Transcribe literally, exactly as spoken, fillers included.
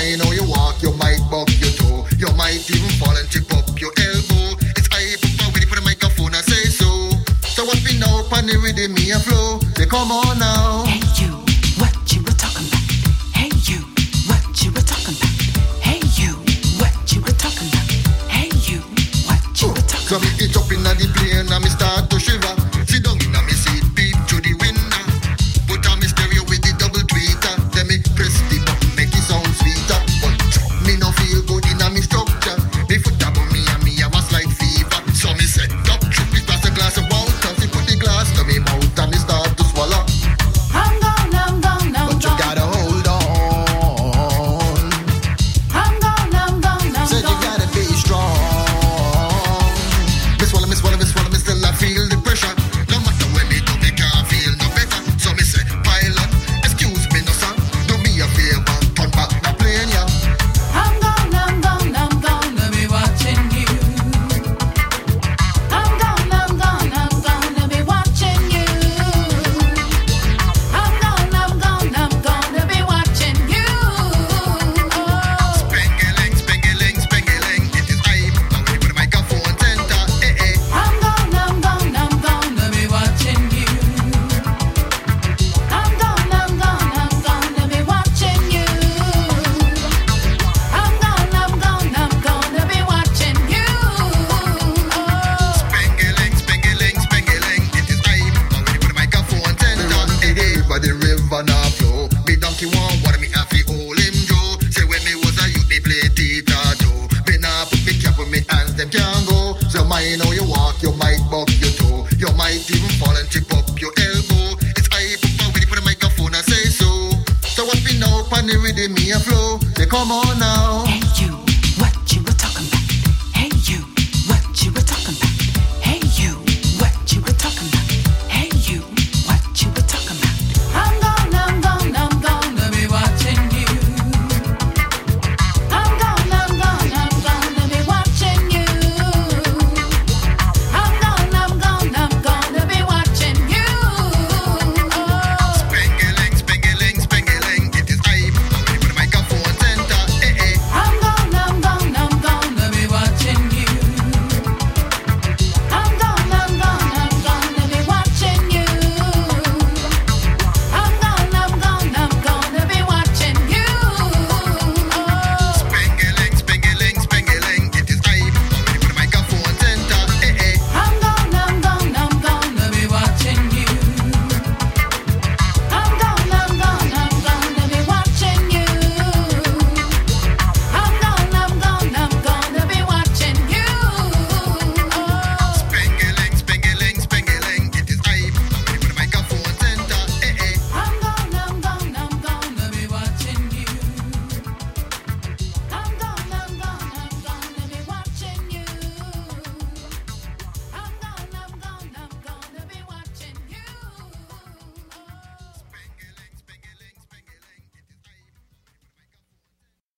mind how you walk, you might buck your toe. You might even fall and tip up your elbow. It's hype up when you put a microphone and say so. So what we know, pan the rhythm, me a flow. They come on now. Hey you, what you were talking about? Hey you, what you were talking about? Hey you, what you were talking about? Hey you, what you were talking about? So me get up inna the plane and me start to shiver. Sit down inna me seat, peep through the window. Put on me stereo with the double tweeter. Then me press the button, make it sound sweeter. But me no feel good inna me structure. Me foot up on me and me have a slight fever. So me set up, trip it past a glass of water. See put the glass to me mouth and me start to swallow. I'm gone, I'm gone, I'm but gone. You gotta hold on. I'm gone, I'm gone, I'm Said gone. You gotta be strong. Me swallow, me swallow, me swallow, me still I feel the pressure. No matter when me do, me can't feel no better. So me say, pilot, excuse me no sir. Do me a favor, turn back the plane, yeah. I'm gone, I'm gone, I'm gonna be watching you. I'm gone, I'm gone, I'm gonna be watching you. I'm gone, I'm gone, I'm gonna be watching you. Oh. Spengeling, spengeling, spengeling. It is I, but when you put the microphone center, eh eh. I'm gone, I'm gone, I'm gonna be watching you. I'm gone, I'm gone, I'm gonna be watching you. I'm gone, I'm gone, I'm gonna be watching you. Oh. Spengeling, spengeling, spengeling. It is I, but when you put the microphone center, eh eh. But the river now flow. Me donkey want water, me have to hold him Joe. Say when me was a youth, me play tita-toe. Me nah put me cap on me hands, them can't go. So mind how you walk, you might buck your toe. You might even fall and tip up your elbow. It's hype up when you put a microphone and say so. So what we know, pan the rhythm, me a flow. They come on now.